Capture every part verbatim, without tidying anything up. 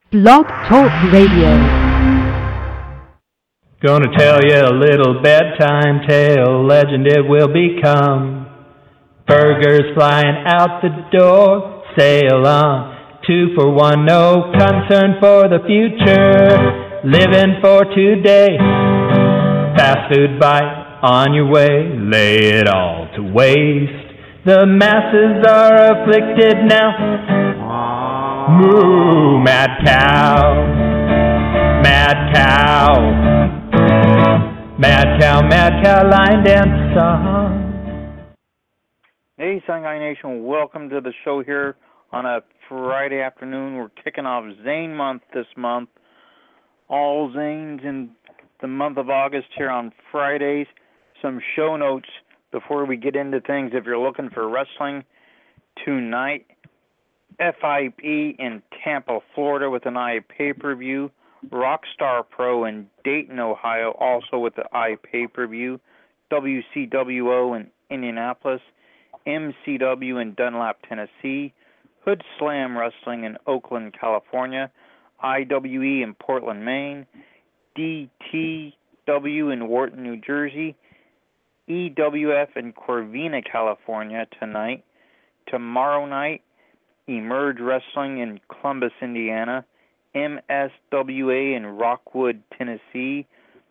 Blog Talk Radio. Gonna tell you a little bedtime tale, legend it will become. Burgers flying out the door, sail on. Two for one, no concern for the future. Living for today, fast food bite on your way, lay it all to waste. The masses are afflicted now. Moo, mad cow, mad cow. Mad cow, mad cow, line dance song. Hey, Sun Guy Nation, welcome to the show here on a Friday afternoon. We're kicking off Zane month this month. All Zanes in the month of August here on Fridays. Some show notes before we get into things. If you're looking for wrestling tonight, F I P in Tampa, Florida with an I pay-per-view. Rockstar Pro in Dayton, Ohio, also with the I pay-per-view. W C W O in Indianapolis. M C W in Dunlap, Tennessee. Hood Slam Wrestling in Oakland, California. I W E in Portland, Maine. D T W in Wharton, New Jersey. E W F in Corvina, California tonight. Tomorrow night, Emerge Wrestling in Columbus, Indiana. M S W A in Rockwood, Tennessee.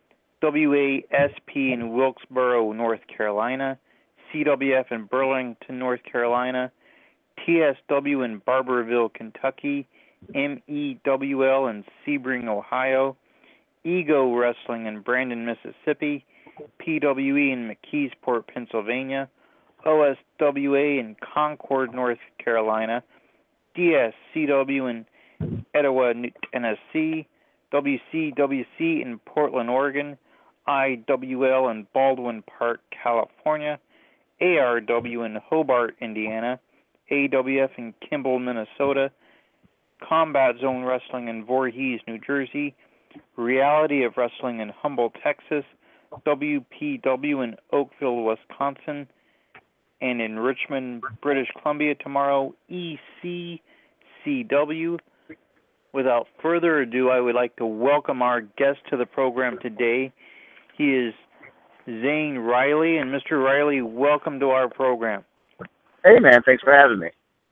W A S P in Wilkesboro, North Carolina. C W F in Burlington, North Carolina. T S W in Barberville, Kentucky. M E W L in Sebring, Ohio. Ego Wrestling in Brandon, Mississippi. P W E in McKeesport, Pennsylvania. O S W A in Concord, North Carolina. D S C W in Etowah, Tennessee. W C W C in Portland, Oregon. I W L in Baldwin Park, California. A R W in Hobart, Indiana. A W F in Kimball, Minnesota. Combat Zone Wrestling in Voorhees, New Jersey. Reality of Wrestling in Humble, Texas. W P W in Oakville, Wisconsin. And in Richmond, British Columbia tomorrow, E C C W. Without further ado, I would like to welcome our guest to the program today. He is Zane Riley, and Mister Riley, welcome to our program. Hey, man, thanks for having me.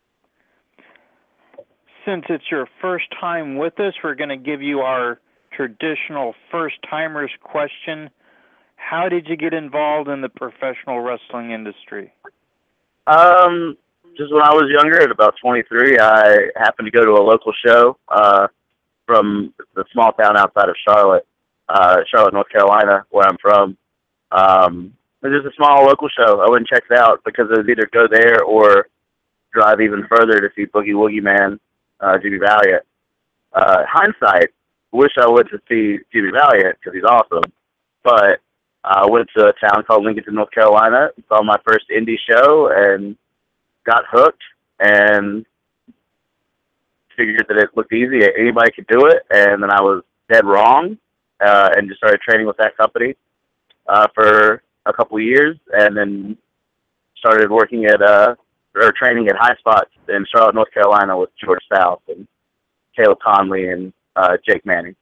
Since it's your first time with us, we're going to give you our traditional first-timers question. How did you get involved in the professional wrestling industry? Um, just when I was younger, at about twenty-three, I happened to go to a local show uh, from the small town outside of Charlotte, uh, Charlotte, North Carolina, where I'm from. Um, it was just a small local show. I went and checked it out because it was either go there or drive even further to see Boogie Woogie Man, uh, Jimmy Valiant. Uh, hindsight, wish I went to see Jimmy Valiant because he's awesome, but I uh, went to a town called Lincoln, North Carolina, saw my first indie show, and got hooked, and figured that it looked easy. Anybody could do it, and then I was dead wrong, uh, and just started training with that company uh, for a couple of years, and then started working at, uh, or training at High Spots in Charlotte, North Carolina with George South and Caleb Conley and uh, Jake Manning.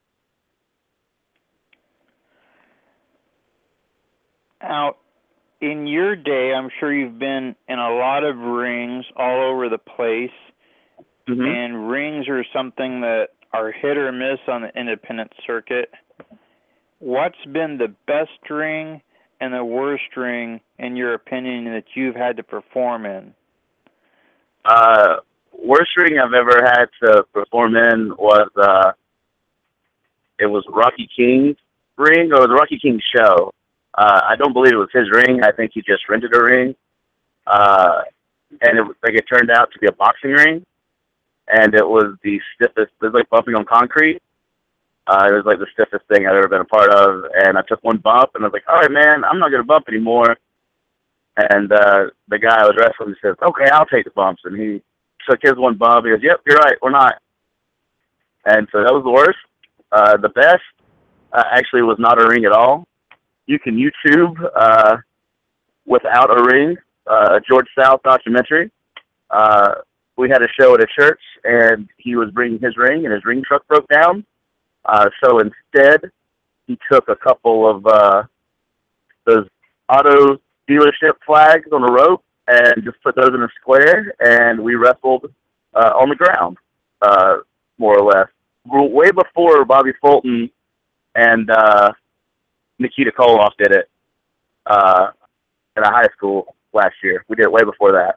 Now, in your day, I'm sure you've been in a lot of rings all over the place, mm-hmm. and rings are something that are hit or miss on the independent circuit. What's been the best ring and the worst ring, in your opinion, that you've had to perform in? Uh, worst ring I've ever had to perform in was, uh, it was Rocky King's ring, or the Rocky King show. Uh, I don't believe it was his ring. I think he just rented a ring. Uh, and it, like, it turned out to be a boxing ring. And it was the stiffest, it was like bumping on concrete. Uh, it was like the stiffest thing I've ever been a part of. And I took one bump, and I was like, all right, man, I'm not going to bump anymore. And uh, the guy I was wrestling says, okay, I'll take the bumps. And he took his one bump. He goes, yep, you're right, we're not. And so that was the worst. Uh, the best uh, actually was not a ring at all. You can YouTube uh, without a ring, uh, a George South documentary. Uh, we had a show at a church, and he was bringing his ring, and his ring truck broke down. Uh, so instead, he took a couple of uh, those auto dealership flags on a rope and just put those in a square, and we wrestled uh, on the ground, uh, more or less. Way before Bobby Fulton and uh, Nikita Koloff did it uh, in a high school last year. We did it way before that.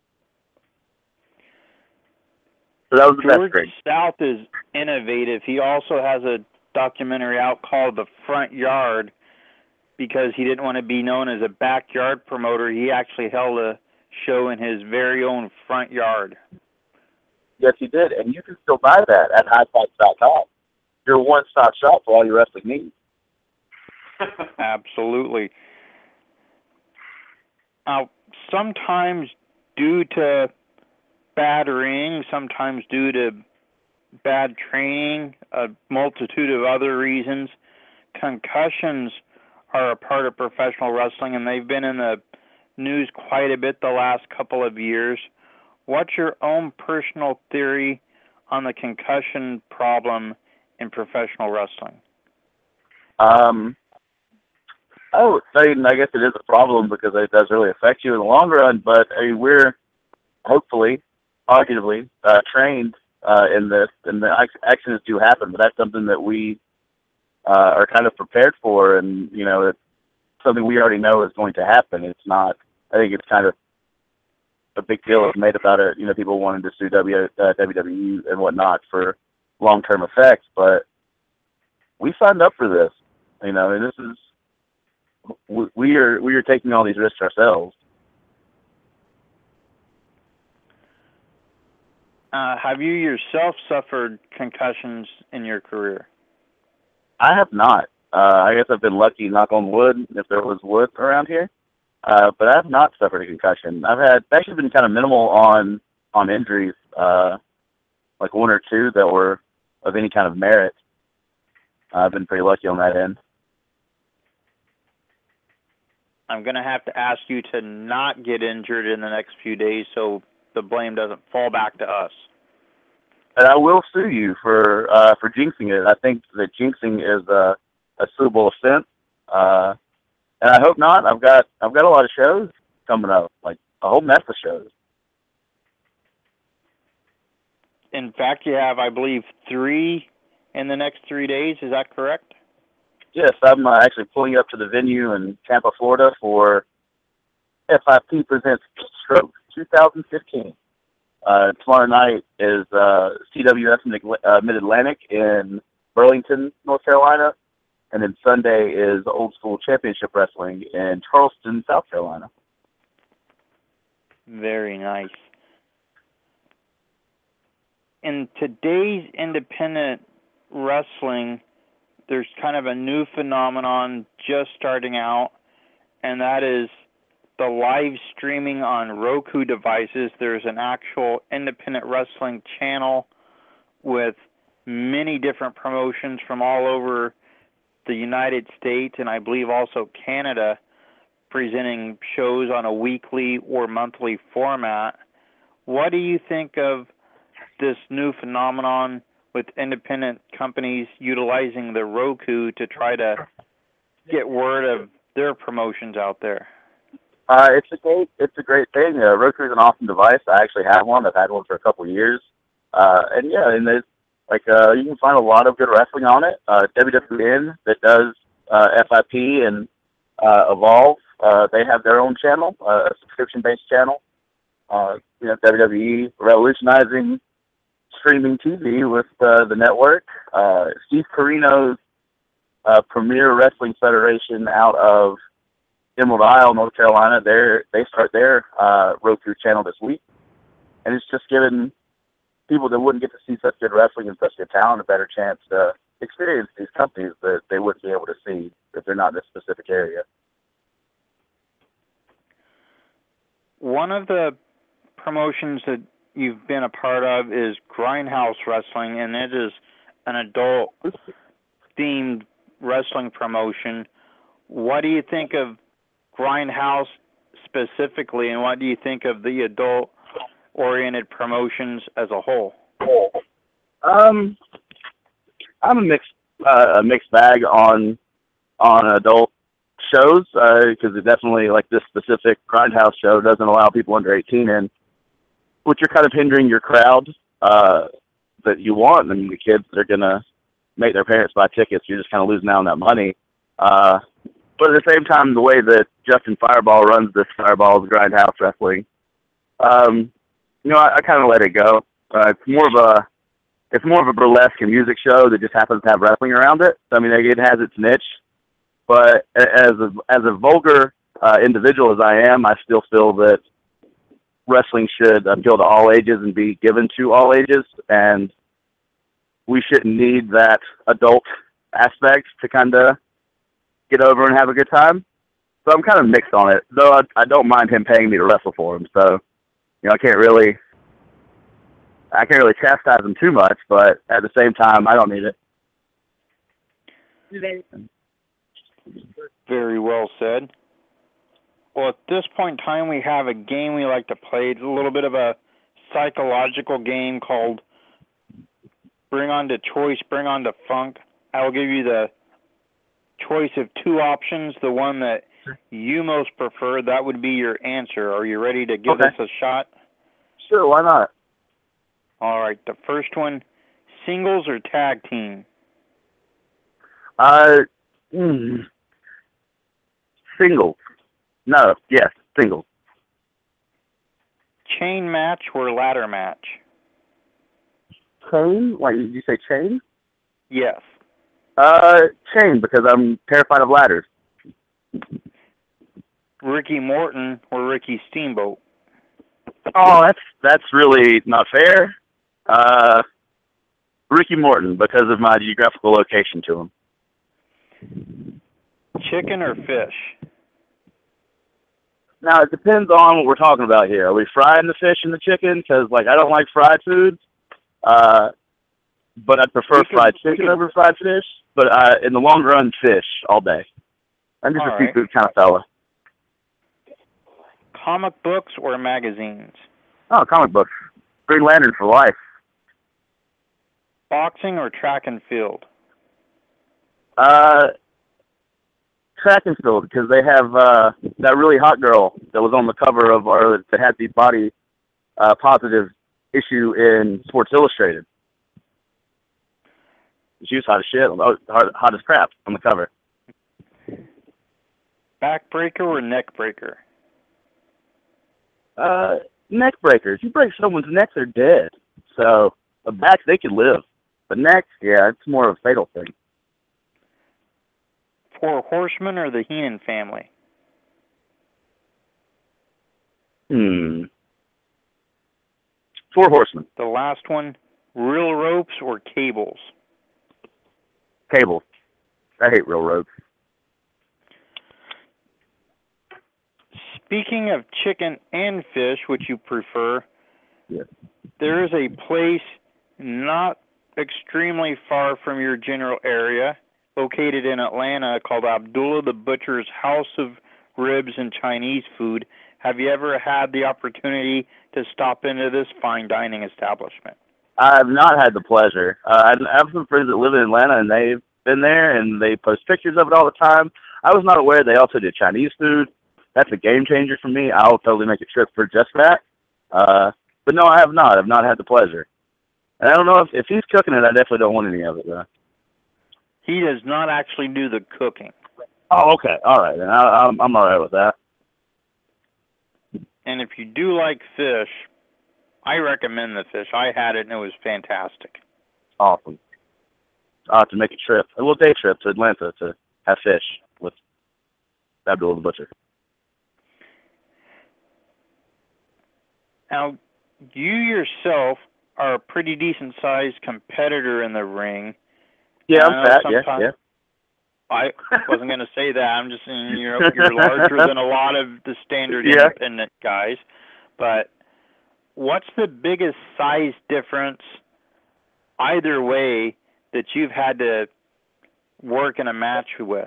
So that was the George best thing. South is innovative. He also has a documentary out called The Front Yard because he didn't want to be known as a backyard promoter. He actually held a show in his very own front yard. Yes, he did, and you can still buy that at high fights dot com. Your one-stop shop for all your wrestling needs. Absolutely. Now, sometimes due to bad ring, sometimes due to bad training, a multitude of other reasons, concussions are a part of professional wrestling, and they've been in the news quite a bit the last couple of years. What's your own personal theory on the concussion problem in professional wrestling? Um, I would say, and I guess it is a problem because it does really affect you in the long run, but I mean, we're hopefully, arguably, uh, trained uh, in this, and the accidents do happen, but that's something that we uh, are kind of prepared for, and, you know, it's something we already know is going to happen. It's not, I think it's kind of a big deal is made about it, you know, people wanting to sue w, uh, W W E and whatnot for long-term effects, but we signed up for this, you know, and this is, we, we are we are taking all these risks ourselves. Uh, have you yourself suffered concussions in your career? I have not. Uh, I guess I've been lucky, knock on wood, if there was wood around here. Uh, but I have not suffered a concussion. I've had actually been kind of minimal on on injuries, uh, like one or two that were of any kind of merit. Uh, I've been pretty lucky on that end. I'm going to have to ask you to not get injured in the next few days so the blame doesn't fall back to us. And I will sue you for uh, for jinxing it. I think that jinxing is a, a suable offense. Uh, And I hope not. I've got I've got a lot of shows coming up, like a whole mess of shows. In fact, you have, I believe, three in the next three days. Is that correct? Yes, I'm uh, actually pulling up to the venue in Tampa, Florida for F I P Presents Stroke twenty fifteen. Uh, tomorrow night is uh, C W S uh, Mid-Atlantic in Burlington, North Carolina. And then Sunday is Old School Championship Wrestling in Charleston, South Carolina. Very nice. In today's independent wrestling, there's kind of a new phenomenon just starting out, and that is the live streaming on Roku devices. There's an actual independent wrestling channel with many different promotions from all over the United States and I believe also Canada presenting shows on a weekly or monthly format. What do you think of this new phenomenon with independent companies utilizing the Roku to try to get word of their promotions out there? Uh, it's a great, it's a great thing. Uh, Roku is an awesome device. I actually have one. I've had one for a couple of years. Uh, and yeah, and there's Like, uh, you can find a lot of good wrestling on it. Uh, W W N that does uh, F I P and uh, Evolve, uh, they have their own channel, uh, a subscription-based channel. Uh, you know, W W E revolutionizing streaming T V with uh, the network. Uh, Steve Corino's uh, Premier Wrestling Federation out of Emerald Isle, North Carolina, they're, they start their uh, Roku channel this week. And it's just given people that wouldn't get to see such good wrestling and such good talent a better chance to experience these companies that they wouldn't be able to see if they're not in this specific area. One of the promotions that you've been a part of is Grindhouse Wrestling, and it is an adult-themed wrestling promotion. What do you think of Grindhouse specifically, and what do you think of the adult oriented promotions as a whole? Um, I'm a mixed uh, a mixed bag on on adult shows because uh, it definitely, like this specific Grindhouse show, doesn't allow people under eighteen in, which you're kind of hindering your crowd uh, that you want. I mean, the kids that are gonna make their parents buy tickets, you're just kind of losing out on that money. Uh, but at the same time, the way that Justin Fireball runs this Fireball's Grindhouse Wrestling, um, you know, I, I kind of let it go. Uh, it's more of a It's more of a burlesque and music show that just happens to have wrestling around it. So, I mean, it has its niche. But as a, as a vulgar uh, individual as I am, I still feel that wrestling should appeal to all ages and be given to all ages. And we shouldn't need that adult aspect to kind of get over and have a good time. So I'm kind of mixed on it, though I, I don't mind him paying me to wrestle for him. So, you know, I can't really... I can't really chastise them too much, but at the same time, I don't need it. Very well said. Well, at this point in time, we have a game we like to play. It's a little bit of a psychological game called Bring On to Choice, Bring On to Funk. I will give you the choice of two options. The one that you most prefer, that would be your answer. Are you ready to give okay. this a shot? Sure, why not? All right, the first one, singles or tag team? Uh, mm, singles. No, yes, singles. Chain match or ladder match? Chain? Wait, did you say chain? Yes. Uh, chain, because I'm terrified of ladders. Ricky Morton or Ricky Steamboat? Oh, that's that's really not fair. Uh, Ricky Morton, because of my geographical location to him. Chicken or fish? Now, it depends on what we're talking about here. Are we frying the fish and the chicken? Because, like, I don't like fried foods, uh, but I'd prefer we fried could, chicken could, over fried fish. But uh, in the long run, fish all day. I'm just all a right. seafood kind of fella. Comic books or magazines? Oh, comic books. Green Lantern for life. Boxing or track and field? Uh, track and field, because they have uh, that really hot girl that was on the cover of, or that had the body uh, positive issue in Sports Illustrated. She was hot as shit, hot, hot as crap on the cover. Backbreaker or neck breaker? Uh, neck breakers. You break someone's neck, they're dead. So, a back, they could live. But neck, yeah, it's more of a fatal thing. Four Horsemen or the Heenan family? Hmm. Four Horsemen. The last one, real ropes or cables? Cables. I hate real ropes. Speaking of chicken and fish, which you prefer, yes. There is a place not extremely far from your general area, located in Atlanta, called Abdullah the Butcher's House of Ribs and Chinese Food. Have you ever had the opportunity to stop into this fine dining establishment? I've not had the pleasure. Uh, I have some friends that live in Atlanta, and they've been there, and they post pictures of it all the time. I was not aware they also did Chinese food. That's a game changer for me. I'll totally make a trip for just that. Uh, but no, I have not. I've not had the pleasure. And I don't know if, if he's cooking it, I definitely don't want any of it, though. He does not actually do the cooking. Oh, okay. All right. Then I, I'm, I'm all right with that. And if you do like fish, I recommend the fish. I had it, and it was fantastic. Awesome. I'll have to make a trip, a little day trip to Atlanta to have fish with Abdullah the Butcher. Now, you yourself are a pretty decent-sized competitor in the ring. Yeah, I'm fat, yeah, yeah. I wasn't going to say that. I'm just saying you're, you're larger than a lot of the standard yeah. independent guys. But what's the biggest size difference either way that you've had to work in a match with?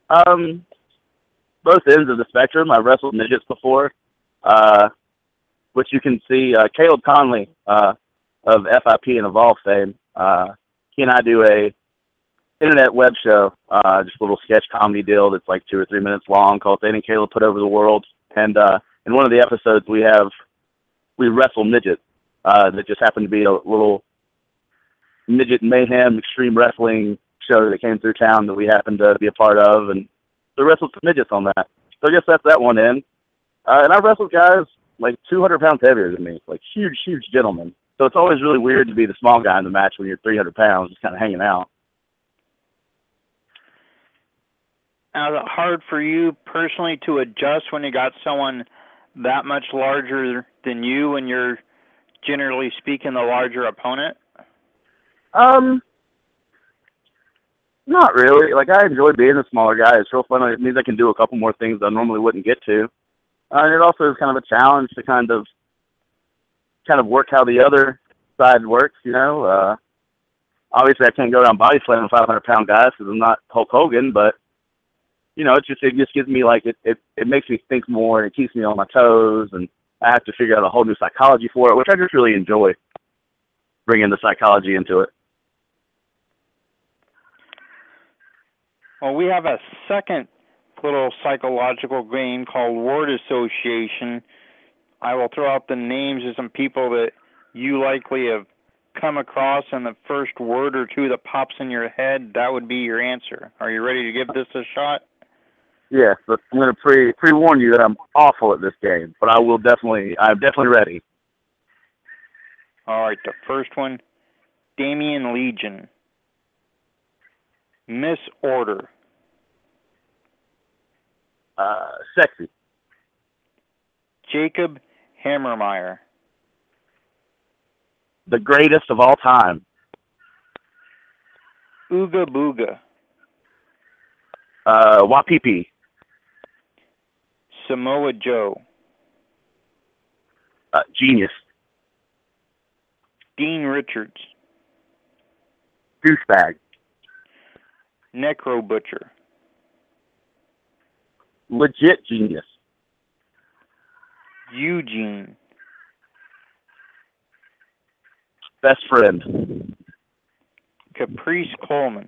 Um, both ends of the spectrum. I've wrestled midgets before. Uh, which you can see uh, Caleb Conley uh, of F I P and Evolve fame. Uh, he and I do a internet web show, uh, just a little sketch comedy deal that's like two or three minutes long called Zane and Caleb Put Over the World. And uh, in one of the episodes, we have we wrestle midgets. Uh, that just happened to be a little midget mayhem extreme wrestling show that came through town that we happened to be a part of, and so wrestled some midgets on that. So I guess that's that one in. Uh, and I wrestled guys like two hundred pounds heavier than me, like huge, huge gentlemen. So it's always really weird to be the small guy in the match when you're three hundred pounds, just kind of hanging out. Now, is it hard for you personally to adjust when you got someone that much larger than you when you're, generally speaking, the larger opponent? Um, not really. Like, I enjoy being a smaller guy. It's real fun. It means I can do a couple more things I normally wouldn't get to. Uh, and it also is kind of a challenge to kind of kind of work how the other side works, you know. Uh, obviously, I can't go around body slamming five hundred pound guys because I'm not Hulk Hogan, but, you know, it just it just gives me, like, it, it, it makes me think more, and it keeps me on my toes, and I have to figure out a whole new psychology for it, which I just really enjoy, bringing the psychology into it. Well, we have a second little psychological game called word association. I will throw out the names of some people that you likely have come across, and the first word or two that pops in your head, that would be your answer. Are you ready to give this a shot? Yes, but I'm going to pre pre warn you that I'm awful at this game, but I will definitely. I'm definitely ready. All right, the first one, Damian Legion. Miss Order. Uh, sexy. Jacob Hammermeyer. The greatest of all time. Ooga Booga. Uh, Wapipi. Samoa Joe. Uh, genius. Dean Richards. Douchebag. Necro Butcher. Legit genius. Eugene. Best friend. Caprice Coleman.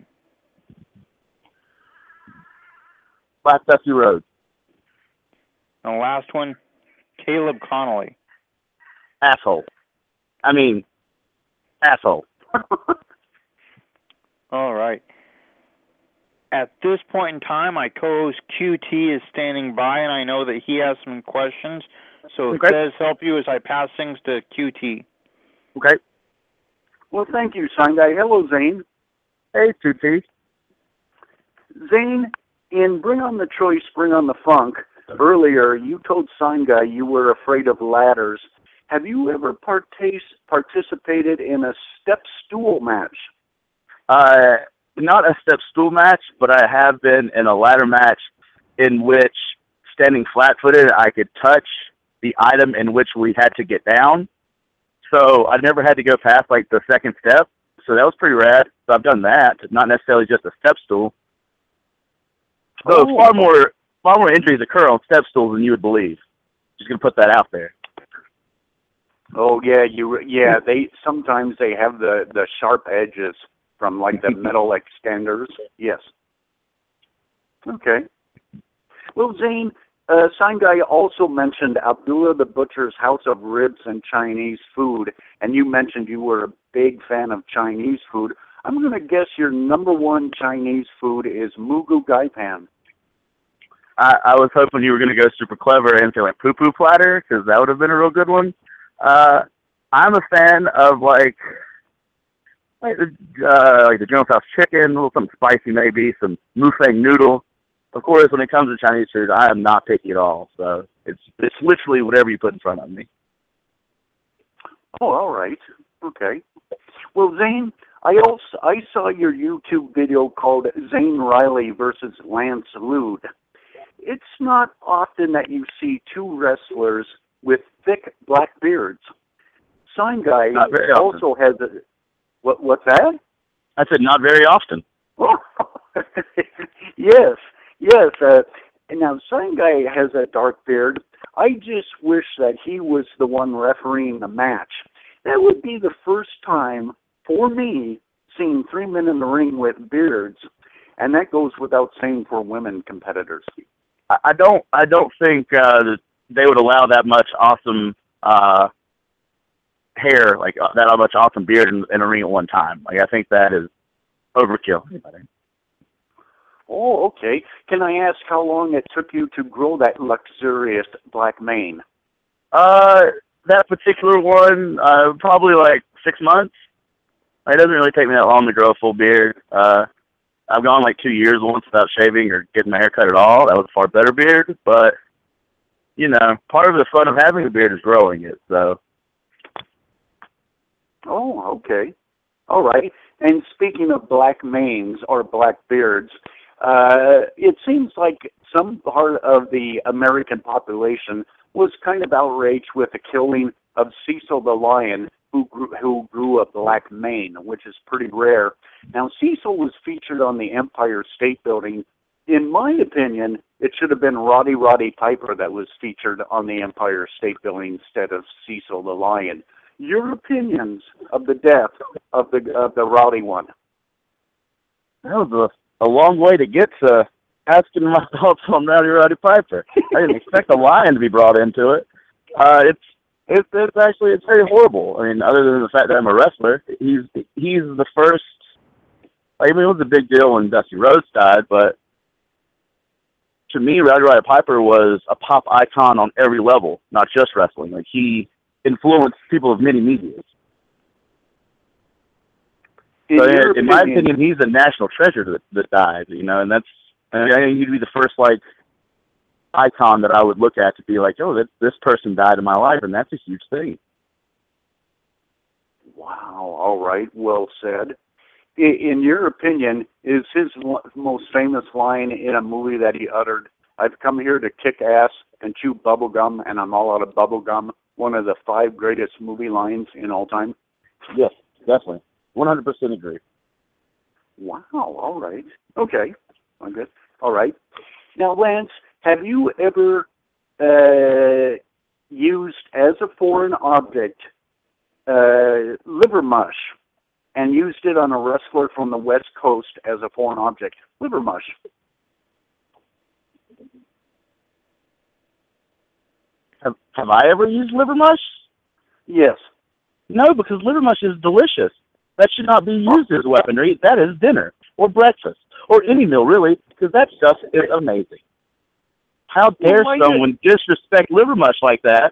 Black Dusty Road. And the last one, Caleb Connolly. Asshole. I mean, asshole. All right. At this point in time, my co-host Q T is standing by, and I know that he has some questions. So Okay. Fez, help you as I pass things to Q T. Okay. Well, thank you, Sign Guy. Hello, Zane. Hey, Q T. Zane, in Bring on the Choice, Bring on the Funk, earlier you told Sign Guy you were afraid of ladders. Have you ever partic- participated in a step stool match? Uh, not a step stool match, but I have been in a ladder match in which, standing flat-footed, I could touch the item in which we had to get down. So I never had to go past, like, the second step. So that was pretty rad. So I've done that, not necessarily just a step stool. So Oh. far more far more injuries occur on step stools than you would believe. Just going to put that out there. Oh yeah, you yeah. They sometimes they have the the sharp edges from like the metal extenders. Yes. Okay. Well, Zane, uh, Sign Guy also mentioned Abdullah the Butcher's House of Ribs and Chinese food, and you mentioned you were a big fan of Chinese food. I'm going to guess your number one Chinese food is Mugu Gai Pan. I, I was hoping you were going to go super clever and say, like, poo-poo platter, because that would have been a real good one. Uh, I'm a fan of, like, like the, uh, like the General Tso's chicken, a little something spicy maybe, some mufang noodle. Of course, when it comes to Chinese food, I am not picky at all. So it's it's literally whatever you put in front of me. Oh, all right. Okay. Well, Zane, I also I saw your YouTube video called Zane Riley versus Lance Lude. It's not often that you see two wrestlers with thick black beards. Sign Guy Not very often. also has a what? What's that? I said not very often. yes, yes. Uh, And now, Sign Guy has a dark beard. I just wish that he was the one refereeing the match. That would be the first time, for me, seeing three men in the ring with beards, and that goes without saying for women competitors. I, I don't. I don't think uh, that they would allow that much awesome uh, hair, like uh, that much awesome beard in, in a ring at one time. Like I think that is overkill. Oh, okay. Can I ask how long it took you to grow that luxurious black mane? Uh, that particular one, uh, probably like six months. It doesn't really take me that long to grow a full beard. Uh, I've gone like two years once without shaving or getting my hair cut at all. That was a far better beard, but, you know, part of the fun of having a beard is growing it, so. Oh, okay. All right. And speaking of black manes or black beards, uh, it seems like some part of the American population was kind of outraged with the killing of Cecil the Lion, who grew, who grew a black mane, which is pretty rare. Now, Cecil was featured on the Empire State Building. In my opinion, it should have been Roddy Roddy Piper that was featured on the Empire State Building instead of Cecil the Lion. Your opinions of the death of the of the Rowdy one? That was a, a long way to get to asking my thoughts on Rowdy Roddy Piper. I didn't expect a lion to be brought into it. Uh, it's it's it's actually it's very horrible. I mean, other than the fact that I'm a wrestler, he's he's the first. I mean, it was a big deal when Dusty Rhodes died, but to me, Rowdy Roddy Piper was a pop icon on every level, not just wrestling. Like he influenced people of many medias. In, so in, in my opinion, he's a national treasure that, that died, you know, and that's, I mean, he'd be the first, like, icon that I would look at to be like, oh, this, this person died in my life, and that's a huge thing. Wow, all right, well said. In, in your opinion, is his most famous line in a movie that he uttered, I've come here to kick ass and chew bubble gum, and I'm all out of bubble gum, one of the five greatest movie lines in all time? Yes, definitely. one hundred percent agree. Wow, all right. Okay, I'm good. All right. Now, Lance, have you ever uh, used as a foreign object uh, liver mush and used it on a wrestler from the West Coast as a foreign object? Liver mush. Have, have I ever used liver mush? Yes. No, because liver mush is delicious. That should not be used as weaponry. That is dinner or breakfast or any meal, really, because that stuff is amazing. How dare well, someone did... disrespect liver mush like that?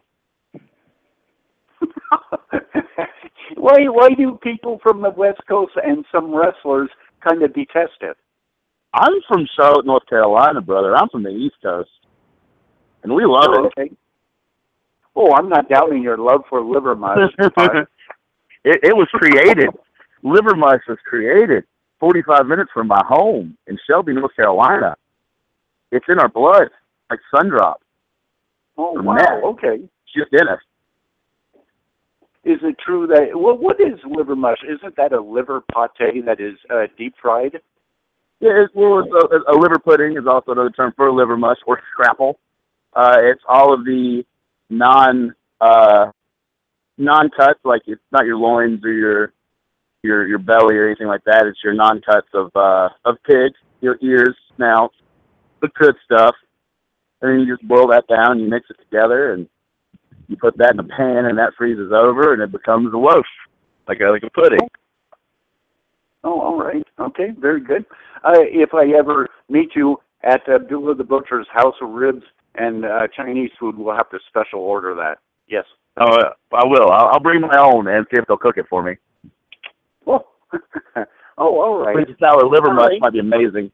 why, why do people from the West Coast and some wrestlers kind of detest it? I'm from Charlotte, North Carolina, brother. I'm from the East Coast, and we love oh, it. Okay. Oh, I'm not doubting your love for liver mush. it, it was created. Liver mush was created forty-five minutes from my home in Shelby, North Carolina. It's in our blood, like Sundrop. Oh, or wow, meth. okay. It's just in us. Is it true that, well, what is liver mush? Isn't that a liver pate that is uh, deep fried? Yeah, it's, well, it's a, a liver pudding is also another term for liver mush or scrapple. Uh, it's all of the non uh, non cuts, like it's not your loins or your your your belly or anything like that. It's your non cuts of uh, of pig, your ears, snout, the good stuff, and then you just boil that down. You mix it together, and you put that in a pan, and that freezes over, and it becomes a loaf, like a like a pudding. Oh, all right. Okay, very good. Uh, if I ever meet you at Abdullah the Butcher's House of Ribs and uh, Chinese food, we'll have to special order that. Yes. Oh, uh, I will. I'll, I'll bring my own and see if they'll cook it for me. Oh, oh all right. French sour liver all mush right. might be amazing.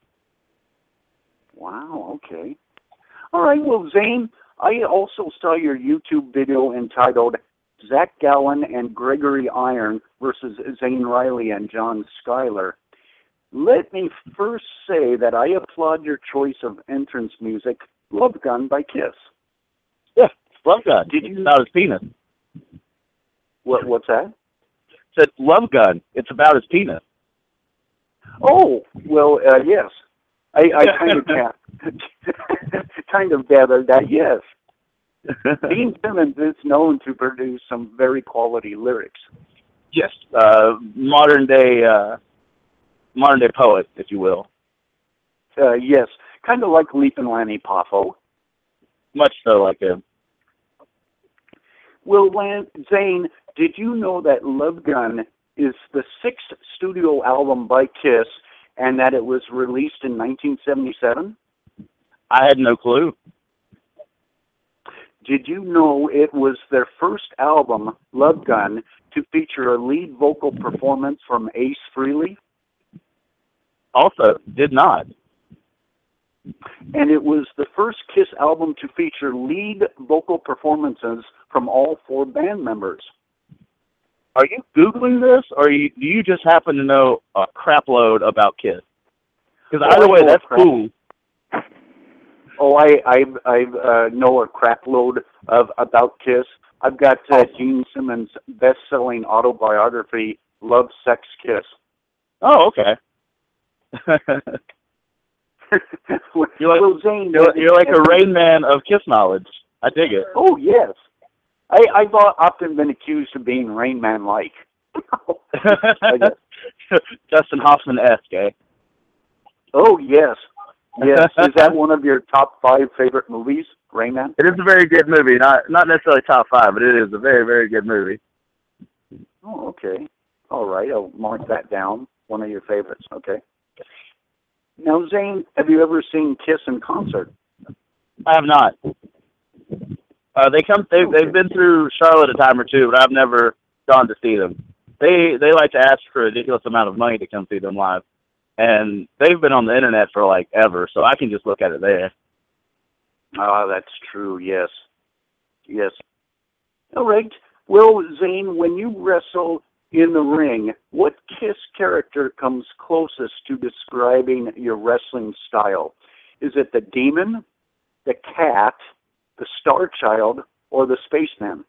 Wow, okay. All right, well, Zane, I also saw your YouTube video entitled Zach Gallen and Gregory Iron versus Zane Riley and John Schuyler. Let me first say that I applaud your choice of entrance music, Love Gun by Kiss. Yeah, Love Gun. Did It's you- about his penis. What? What's that? Said Love Gun. It's about his penis. Oh, well, uh, yes. I, I kind of ca- kind of gathered that, yes. Gene Simmons is known to produce some very quality lyrics. Yes, uh, modern day, uh, modern day poet, if you will. Uh, yes, kind of like Leap and Lanny Poffo. Much so like him. Well, Lan- Zane, did you know that Love Gun is the sixth studio album by Kiss and that it was released in nineteen seventy-seven? I had no clue. Did you know it was their first album, Love Gun, to feature a lead vocal performance from Ace Frehley? Also, did not. And it was the first Kiss album to feature lead vocal performances from all four band members. Are you Googling this, or you, do you just happen to know a crap load about Kiss? Because Oh, either I way, know that's a crap- cool. Oh, I I I uh, know a crap load of about Kiss. I've got uh, Gene Simmons' best-selling autobiography, Love, Sex, Kiss. Oh, okay. You're like, well, Zane, you're, you're like a Rain Man of Kiss knowledge. I dig it. Oh, yes. I, I've often been accused of being Rain Man-like. I guess. Dustin Hoffman-esque, eh? Oh, yes. Yes. Is that one of your top five favorite movies, Rain Man? It is a very good movie. Not not necessarily top five, but it is a very, very good movie. Oh, okay. All right. I'll mark that down. One of your favorites. Okay. Now, Zane, have you ever seen Kiss in concert? I have not. Uh, they come. They, Okay. They've been through Charlotte a time or two, but I've never gone to see them. They they like to ask for a ridiculous amount of money to come see them live, and they've been on the internet for like ever, so I can just look at it there. Ah, that's true. Yes. Yes. All right. Well, Zane, when you wrestle in the ring, what Kiss character comes closest to describing your wrestling style? Is it the Demon, the Cat, the Star Child, or the Spaceman?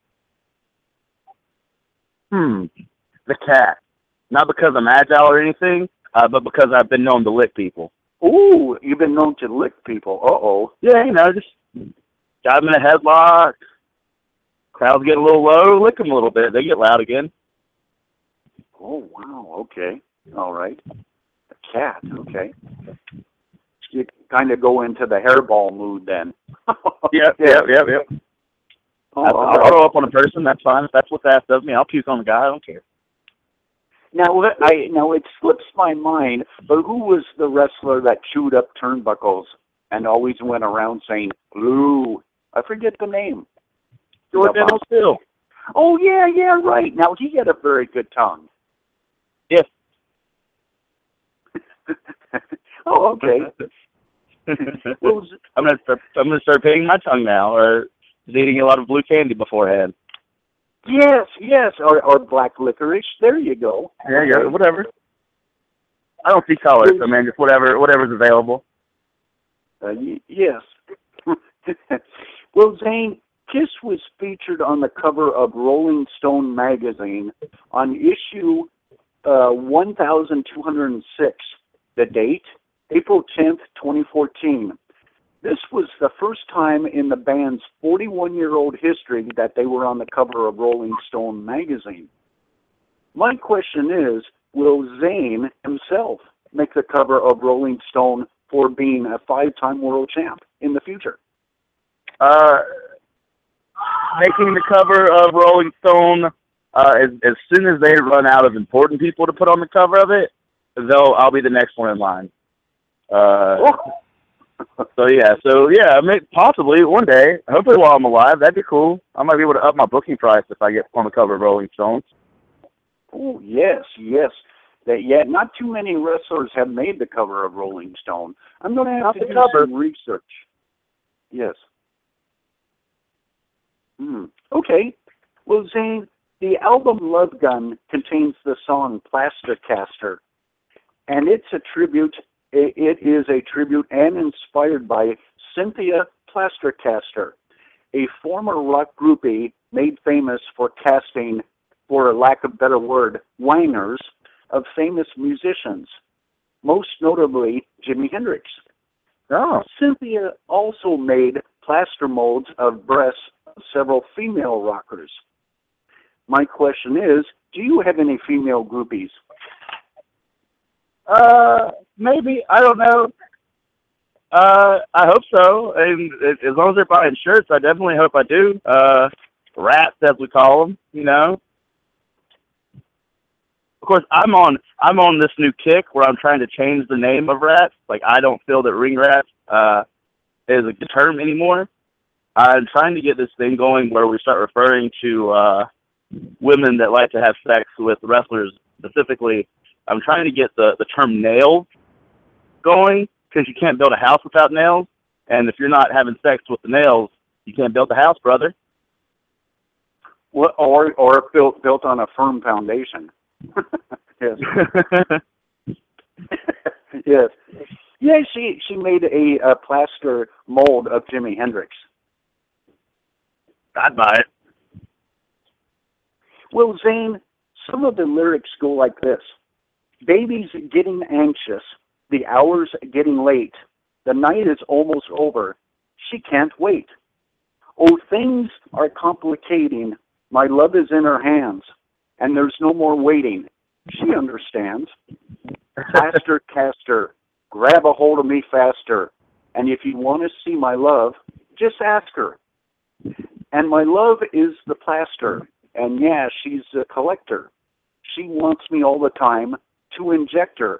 Hmm. The Cat. Not because I'm agile or anything, uh, but because I've been known to lick people. Ooh, you've been known to lick people. Uh-oh. Yeah, you know, just got them in a headlock. Crowds get a little low, lick them a little bit. They get loud again. Oh, wow. Okay. All right. The Cat. Okay. You kind of go into the hairball mood then. Yep, Yeah. yep, yep, yep. Oh, I'll, all I'll right. throw up on a person. That's fine. If that's what's asked of me, I'll puke on the guy. I don't care. Now, let- I now it slips my mind, but who was the wrestler that chewed up turnbuckles and always went around saying "Blue"? I forget the name. Jordan Still. Oh yeah, yeah, right. Now he had a very good tongue. Yes. Oh, okay. Well, was- I'm gonna start, I'm gonna start painting my tongue now, or just eating a lot of blue candy beforehand. yes, yes, or or black licorice. There you go. Yeah, yeah, whatever. I don't see colors. I mean, just whatever, whatever's available. Uh, y- yes. Well, Zane, Kiss was featured on the cover of Rolling Stone magazine on issue uh, one thousand two hundred six. The date, April tenth, twenty fourteen. This was the first time in the band's forty-one-year-old history that they were on the cover of Rolling Stone magazine. My question is, will Zane himself make the cover of Rolling Stone for being a five-time world champ in the future? Uh, making the cover of Rolling Stone, uh, as, as soon as they run out of important people to put on the cover of it, they'll I'll be the next one in line. Uh, Oh. so yeah, so yeah, I mean, possibly one day, hopefully while I'm alive, that'd be cool. I might be able to up my booking price if I get on the cover of Rolling Stone. Oh, yes, yes. That, yeah, not too many wrestlers have made the cover of Rolling Stone. I'm going to have Not to the do cover. some research. Yes. Hmm. Okay. Well, Zane, the album Love Gun contains the song Plaster Caster, and it's a tribute. It, it is a tribute and inspired by Cynthia Plastercaster, a former rock groupie made famous for casting, for a lack of better word, whiners of famous musicians. most notably Jimi Hendrix. Oh. Cynthia also made plaster molds of breasts of several female rockers. My question is, do you have any female groupies? Uh, maybe. I don't know. Uh, I hope so. And as long as they're buying shirts, I definitely hope I do. Uh, rats, as we call them, you know. Of course, I'm on I'm on this new kick where I'm trying to change the name of rats. Like, I don't feel that ring rats uh, is a good term anymore. I'm trying to get this thing going where we start referring to uh, women that like to have sex with wrestlers specifically. I'm trying to get the, the term nails going, because you can't build a house without nails. And if you're not having sex with the nails, you can't build the house, brother. Well, or or built built on a firm foundation. Yes. Yes. Yeah, she, she made a, a plaster mold of Jimi Hendrix. I'd buy it. Well, Zane, some of the lyrics go like this. Baby's getting anxious. The hour's getting late. The night is almost over. She can't wait. Oh, things are complicating. My love is in her hands, and there's no more waiting. She understands. Plaster caster, grab a hold of me faster. And if you want to see my love, just ask her. And my love is the plaster. And yeah, she's a collector. She wants me all the time to inject her.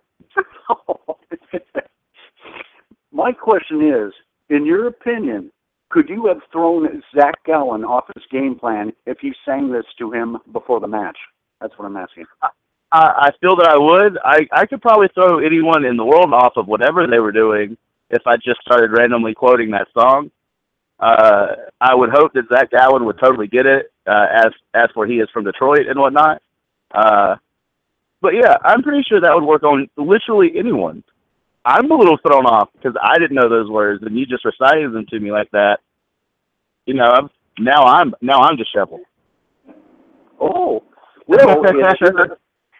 My question is, in your opinion, could you have thrown Zach Gowen off his game plan if you sang this to him before the match? That's what I'm asking. I, I feel that I would. I, I could probably throw anyone in the world off of whatever they were doing if I just started randomly quoting that song. Uh, I would hope that Zach Gowen would totally get it, uh, as as for he is from Detroit and whatnot. Uh, but yeah, I'm pretty sure that would work on literally anyone. I'm a little thrown off because I didn't know those words, and you just recited them to me like that. You know, I'm, now I'm now I'm disheveled. Oh, well, it's your,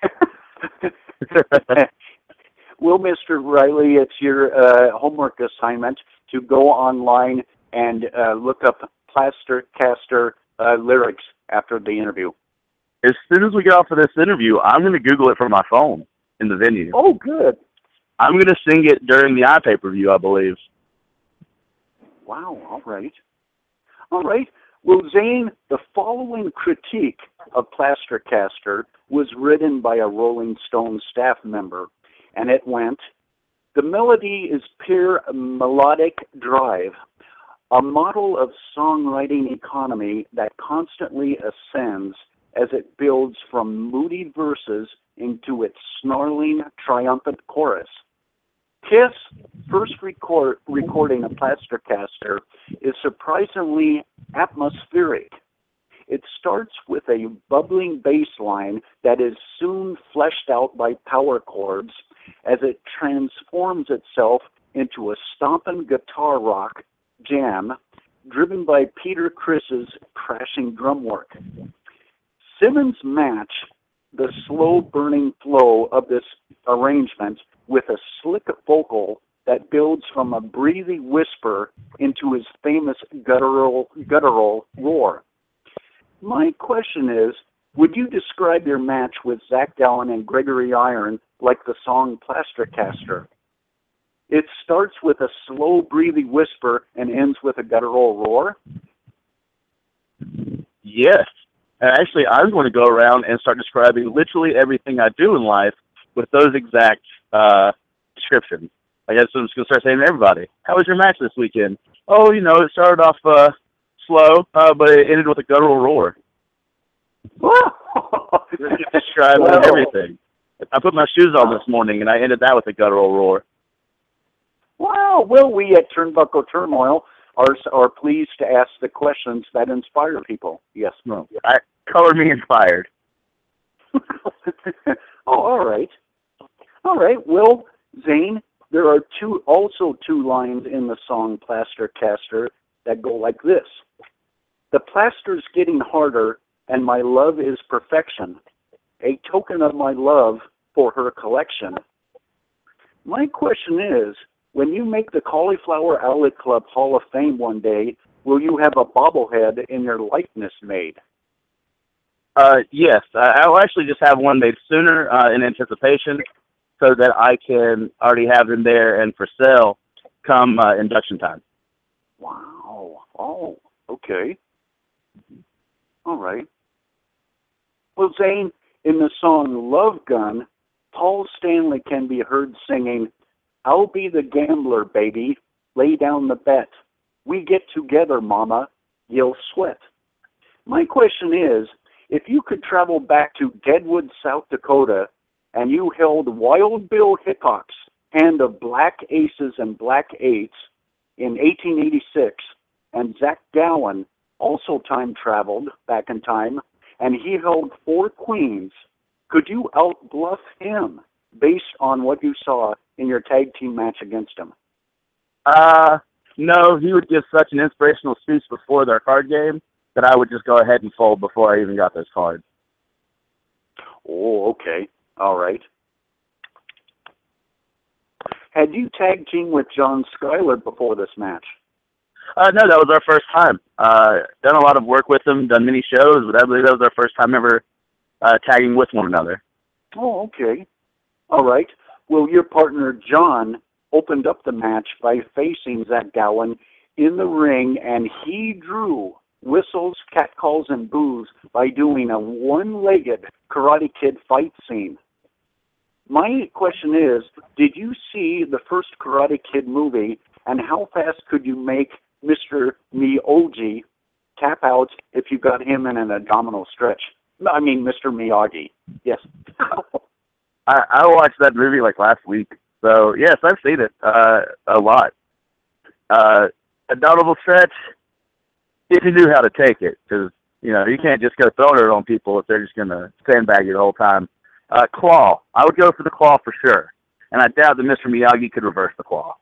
well, Mister Riley, it's your uh, homework assignment to go online and uh, look up Plaster Caster uh, lyrics after the interview. As soon as we get off of this interview, I'm going to Google it from my phone in the venue. Oh, good. I'm going to sing it during the iPay-per-view, I believe. Wow, all right. All right. Well, Zane, the following critique of Plaster Caster was written by a Rolling Stone staff member, and it went, the melody is pure melodic drive, a model of songwriting economy that constantly ascends as it builds from moody verses into its snarling, triumphant chorus. Kiss, first record, recording of Plaster Caster, is surprisingly atmospheric. It starts with a bubbling bass line that is soon fleshed out by power chords as it transforms itself into a stomping guitar rock jam driven by Peter Criss's crashing drum work. Simmons match the slow-burning flow of this arrangement with a slick vocal that builds from a breathy whisper into his famous guttural, guttural roar. My question is, would you describe your match with Zach Gowen and Gregory Iron like the song Plaster Caster? It starts with a slow, breathy whisper and ends with a guttural roar? Yes. And actually, I'm going to go around and start describing literally everything I do in life with those exact uh, descriptions. I guess I'm just going to start saying to everybody, how was your match this weekend? Oh, you know, it started off uh, slow, uh, but it ended with a guttural roar. Describing Well, everything. I put my shoes on this morning, and I ended that with a guttural roar. Wow. Well, we at Turnbuckle Turmoil are, are pleased to ask the questions that inspire people. Yes. No, I, color me inspired. Oh, all right. All right. Well, Zane, there are two, also two lines in the song Plaster Caster that go like this. The plaster's getting harder, and my love is perfection, a token of my love for her collection. My question is, when you make the Cauliflower Outlet Club Hall of Fame one day, will you have a bobblehead in your likeness made? Uh, yes, I- I'll actually just have one made sooner uh, in anticipation so that I can already have them there and for sale come uh, induction time. Wow. Oh, okay. All right. Well, Zane, in the song Love Gun, Paul Stanley can be heard singing, "I'll be the gambler, baby, lay down the bet. We get together, mama, you'll sweat." My question is, if you could travel back to Deadwood, South Dakota, and you held Wild Bill Hickok's hand of black aces and black eights in eighteen eighty-six, and Zach Gowen also time-traveled back in time, and he held four queens, could you outbluff him based on what you saw in your tag team match against him? Uh, no, he would give such an inspirational speech before their card game that I would just go ahead and fold before I even got those cards. Oh, okay. All right. Had you tag teamed with John Schuyler before this match? Uh, no, that was our first time. Uh, done a lot of work with him, done many shows, but I believe that was our first time ever uh, tagging with one another. Oh, okay. All right. Well, your partner, John, opened up the match by facing Zach Gowen in the ring, and he drew whistles, catcalls, and boos by doing a one-legged Karate Kid fight scene. My question is, did you see the first Karate Kid movie, and how fast could you make Mister Miyagi tap out if you got him in an abdominal stretch? I mean, Mister Miyagi. Yes. I, I watched that movie like last week, so yes, I've seen it uh, a lot. Uh, abdominal stretch, if you knew how to take it, because you know you can't just go throwing it on people if they're just going to sandbag you the whole time. Uh, claw, I would go for the claw for sure, and I doubt that Mister Miyagi could reverse the claw.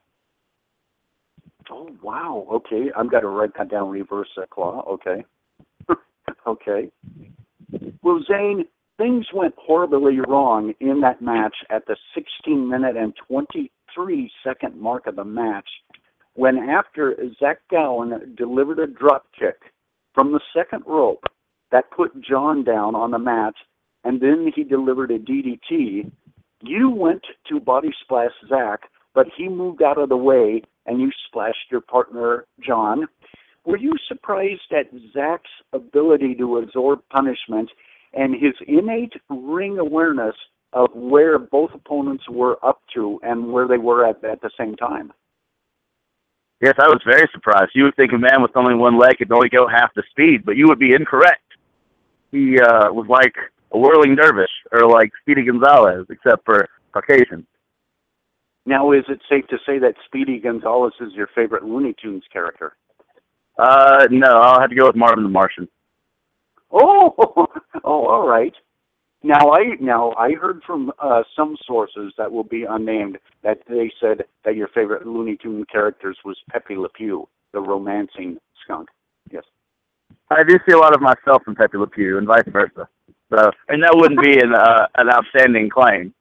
Oh, wow. Okay, I've got to write that down, reverse that claw. Okay. Okay. Well, Zane, things went horribly wrong in that match at the sixteen minute and twenty-three second mark of the match when after Zach Gowen delivered a drop kick from the second rope that put John down on the mat, and then he delivered a D D T, you went to body splash Zach, but he moved out of the way and you splashed your partner, John. Were you surprised at Zach's ability to absorb punishment and his innate ring awareness of where both opponents were up to and where they were at at the same time? Yes, I was very surprised. You would think a man with only one leg could only go half the speed, but you would be incorrect. He uh, was like a whirling dervish, or like Speedy Gonzalez, except for Caucasian. Now, is it safe to say that Speedy Gonzalez is your favorite Looney Tunes character? Uh, no, I'll have to go with Marvin the Martian. Oh, oh, all right. Now I now I heard from uh, some sources that will be unnamed that they said that your favorite Looney Tune characters was Pepe Le Pew, the romancing skunk. Yes. I do see a lot of myself in Pepe Le Pew, and vice versa. So, and that wouldn't be an uh, an outstanding claim.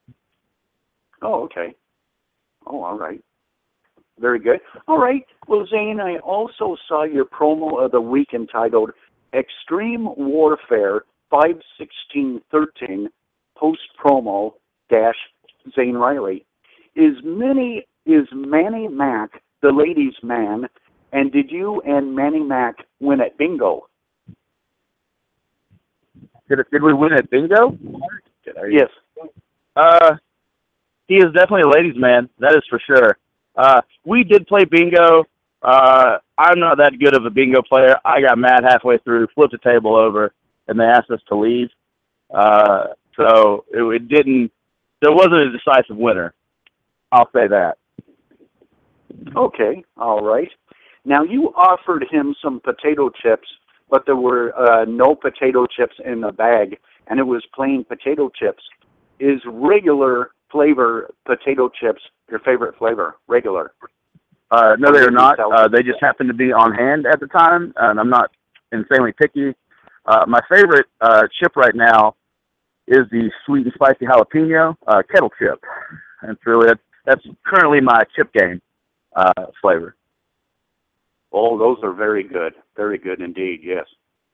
Oh, okay. Oh, all right. Very good. All right. Well, Zane, I also saw your promo of the week entitled Extreme Warfare five sixteen thirteen post promo dash Zane Riley. Is Manny is Manny Mac the ladies' man, and did you and Manny Mac win at bingo? Did, it, did we win at bingo? Yes. Uh, he is definitely a ladies' man. That is for sure. Uh, we did play bingo. Uh, I'm not that good of a bingo player. I got mad halfway through, flipped the table over, and they asked us to leave. Uh, so it, it didn't. There wasn't a decisive winner. I'll say that. Okay. All right. Now you offered him some potato chips, but there were uh, no potato chips in the bag, and it was plain potato chips. Is regular flavor potato chips your favorite flavor? Regular? Uh, no, they are not. Uh, they just happened to be on hand at the time, and I'm not insanely picky. Uh, my favorite uh, chip right now is the sweet and spicy jalapeno uh, kettle chip. It's really, it's that's currently my chip game uh, flavor. Oh, those are very good. Very good indeed, yes.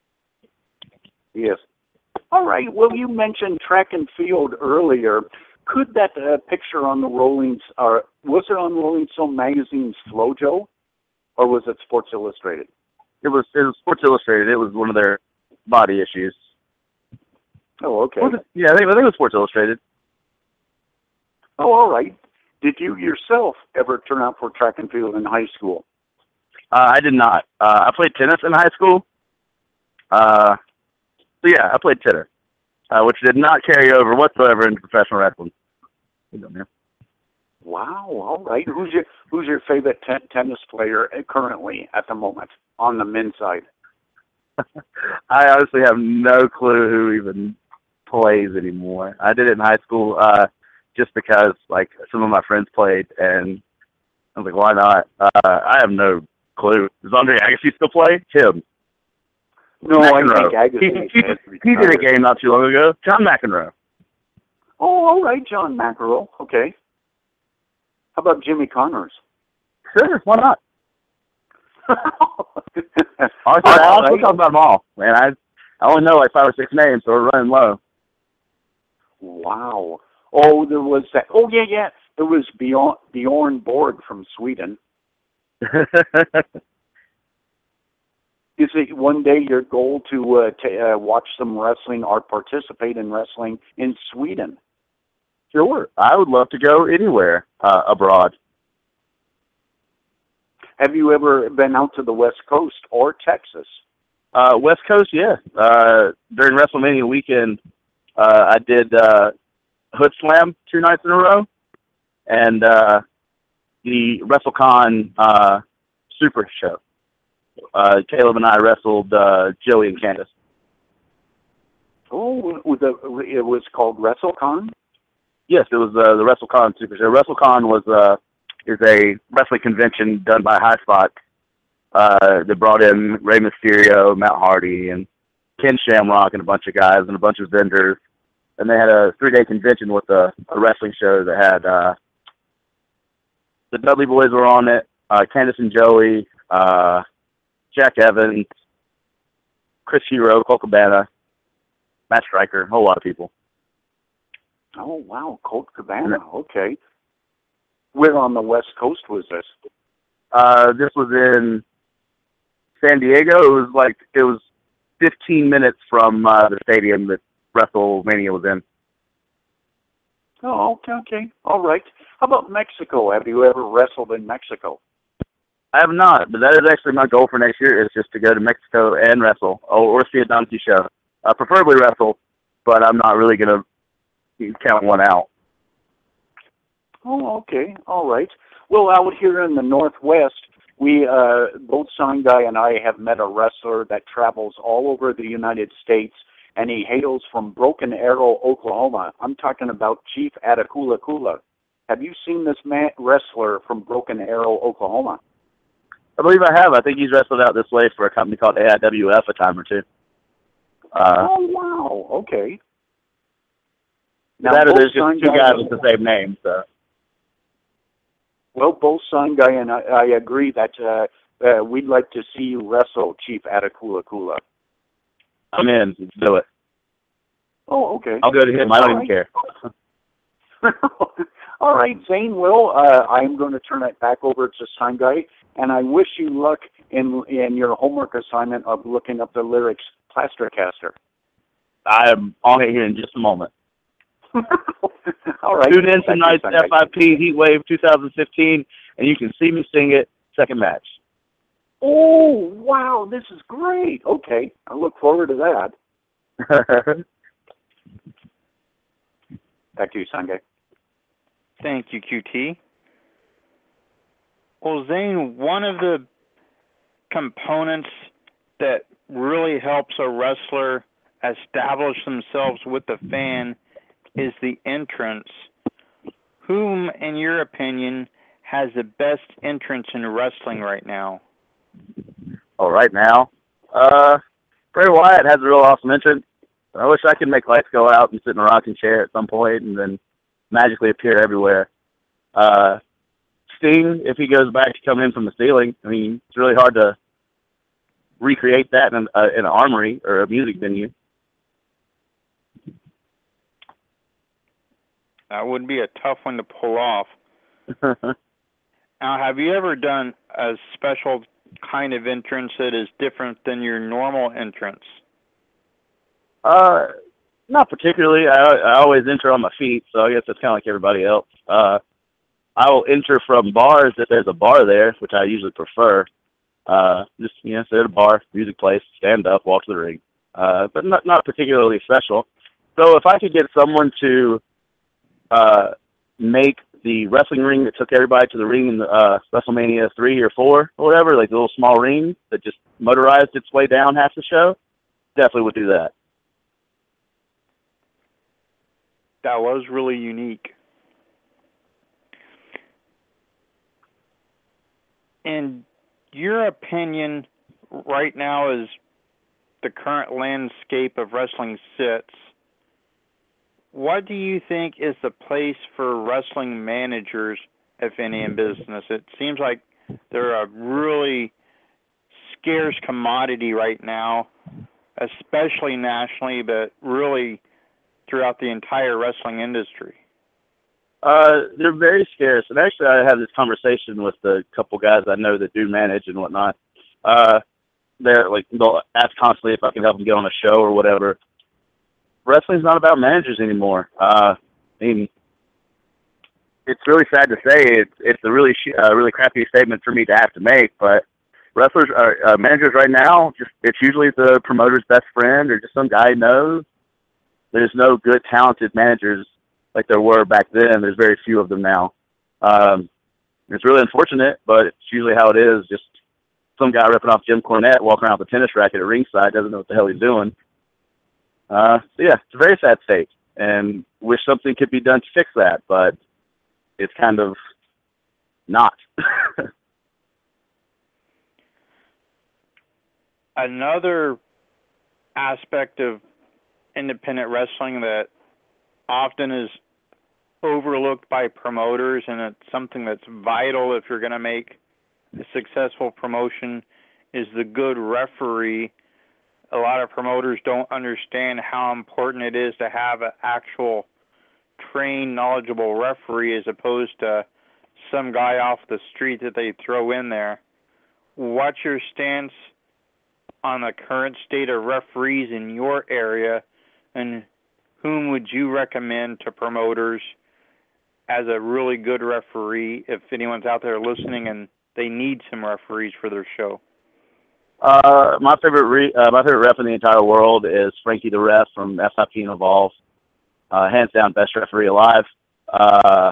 Yes. All right, well, you mentioned track and field earlier. Could that uh, picture on the Rolling, or was it on Rolling Stone Magazine's FloJo, or was it Sports Illustrated? It was, it was Sports Illustrated. It was one of their body issues. Oh, okay. Was it? Yeah, I think, I think it was Sports Illustrated. Oh, all right. Did you yourself ever turn out for track and field in high school? Uh, I did not. Uh, I played tennis in high school. Uh, so yeah, I played tennis, uh, which did not carry over whatsoever into professional wrestling. Wow. All right. Who's your Who's your favorite ten- tennis player currently at the moment on the men's side? I honestly have no clue who even plays anymore. I did it in high school uh, just because like some of my friends played, and I was like, why not? Uh, I have no clue. Does Andre Agassi still play? Him. No, McEnroe. I think Agassi he, has he, he did a game not too long ago. John McEnroe. Oh, all right, John McEnroe. Okay. How about Jimmy Connors? Sure, why not? Arthur All Ashe, right. we'll talk about them all. Man, I I only know like five or six names, so we're running low. Wow. Oh, there was that. Oh, yeah, yeah. There was Bjorn, Bjorn Borg from Sweden. Is it one day your goal to uh, t- uh, watch some wrestling or participate in wrestling in Sweden? Sure. I would love to go anywhere uh, abroad. Have you ever been out to the West Coast or Texas? Uh, West Coast, yeah. Uh, during WrestleMania weekend, uh, I did uh, Hood Slam two nights in a row, and uh, the WrestleCon uh, Super Show. Uh, Caleb and I wrestled uh, Joey and Candice. Oh, with the, it was called WrestleCon? Yes, it was uh, the WrestleCon Super Show. WrestleCon was uh, is a wrestling convention done by High Spot. Uh, they brought in Rey Mysterio, Matt Hardy, and Ken Shamrock, and a bunch of guys and a bunch of vendors. And they had a three-day convention with a, a wrestling show that had uh, the Dudley Boys were on it, uh, Candice and Joey, uh, Jack Evans, Chris Hero, Colt Cabana, Matt Striker, a whole lot of people. Oh, wow, Colt Cabana, okay. Where on the West Coast was this? Uh, this was in San Diego. It was like, it was fifteen minutes from uh, the stadium that WrestleMania was in. Oh, okay, okay. All right. How about Mexico? Have you ever wrestled in Mexico? I have not, but that is actually my goal for next year, is just to go to Mexico and wrestle, or, or see a Donkey show. Uh, preferably wrestle, but I'm not really going to count one out. Oh, okay. All right. Well, out here in the Northwest, we, uh, both Sangai and I have met a wrestler that travels all over the United States, and he hails from Broken Arrow, Oklahoma. I'm talking about Chief Atakula Kula. Have you seen this man, wrestler from Broken Arrow, Oklahoma? I believe I have. I think he's wrestled out this way for a company called A I W F a time or two. Uh, oh, wow. Okay. Now, that or both there's just two Sangai guys and- with the same name, so. Well, both Sangai and I, I agree that uh, uh, we'd like to see you wrestle Chief Atakula Kula. I'm in. Let's do it. Oh, okay. I'll go to him. I don't All even right. care. All right, Zane. Well, uh, I'm going to turn it back over to Sangai, and I wish you luck in in your homework assignment of looking up the lyrics Plastercaster. I'm on it here in just a moment. All right. Tune in Thank you, tonight's Sangai. F I P Heatwave twenty fifteen, and you can see me sing it second match. Oh, wow. This is great. Okay. I look forward to that. Back to you, Sangai. Thank you, Q T. Well, Zane, one of the components that really helps a wrestler establish themselves with the fan is the entrance. Whom, in your opinion, has the best entrance in wrestling right now? Oh, right now? Uh, Bray Wyatt has a real awesome entrance. I wish I could make lights go out and sit in a rocking chair at some point and then magically appear everywhere. Uh, Sting, if he goes back to come in from the ceiling, I mean, it's really hard to recreate that in, uh, in an armory or a music venue. That would be a tough one to pull off. Now, have you ever done a special kind of entrance that is different than your normal entrance? Uh, not particularly. I, I always enter on my feet, so I guess it's kind of like everybody else. Uh, I will enter from bars if there's a bar there, which I usually prefer. Uh, just, you know, sit at a bar, music plays, stand up, walk to the ring. Uh, but not, not particularly special. So if I could get someone to uh, make the wrestling ring that took everybody to the ring in the uh, WrestleMania three or four or whatever, like the little small ring that just motorized its way down half the show, definitely would do that. That was really unique. In your opinion, right now, as the current landscape of wrestling sits, what do you think is the place for wrestling managers, if any, in business? It seems like they're a really scarce commodity right now, especially nationally, but really throughout the entire wrestling industry. Uh, they're very scarce. And actually, I have this conversation with a couple guys I know that do manage and whatnot. Uh, they're like, they'll ask constantly if I can help them get on a show or whatever. Wrestling's not about managers anymore. Uh, I mean, it's really sad to say. It's it's a really sh- uh, really crappy statement for me to have to make, but wrestlers are uh, managers right now. Just it's usually the promoter's best friend or just some guy he knows. There's no good, talented managers like there were back then. There's very few of them now. Um, it's really unfortunate, but it's usually how it is. Just some guy ripping off Jim Cornette walking around with a tennis racket at ringside, doesn't know what the hell he's doing. Uh, so yeah, it's a very sad state, and wish something could be done to fix that, but it's kind of not. Another aspect of independent wrestling that often is overlooked by promoters, and it's something that's vital if you're going to make a successful promotion, is the good referee. A lot of promoters don't understand how important it is to have an actual trained, knowledgeable referee as opposed to some guy off the street that they throw in there. What's your stance on the current state of referees in your area, and whom would you recommend to promoters as a really good referee if anyone's out there listening and they need some referees for their show? Uh, my favorite re- uh, my favorite ref in the entire world is Frankie the Ref from F I P and Evolve. Uh, hands down, best referee alive. Uh,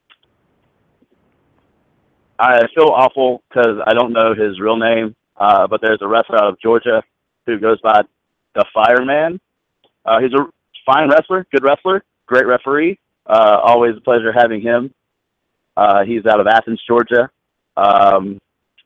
I feel awful because I don't know his real name, uh, but there's a wrestler out of Georgia who goes by the Fireman. Uh, he's a fine wrestler, good wrestler, great referee. Uh, always a pleasure having him. Uh, he's out of Athens, Georgia. Um,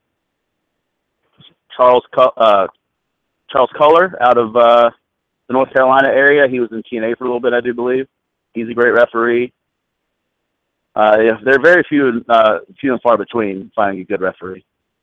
Charles uh, Charles Culler out of uh, the North Carolina area. He was in T N A for a little bit, I do believe. He's a great referee. Uh, yeah, there are very few, uh, few and far between finding a good referee.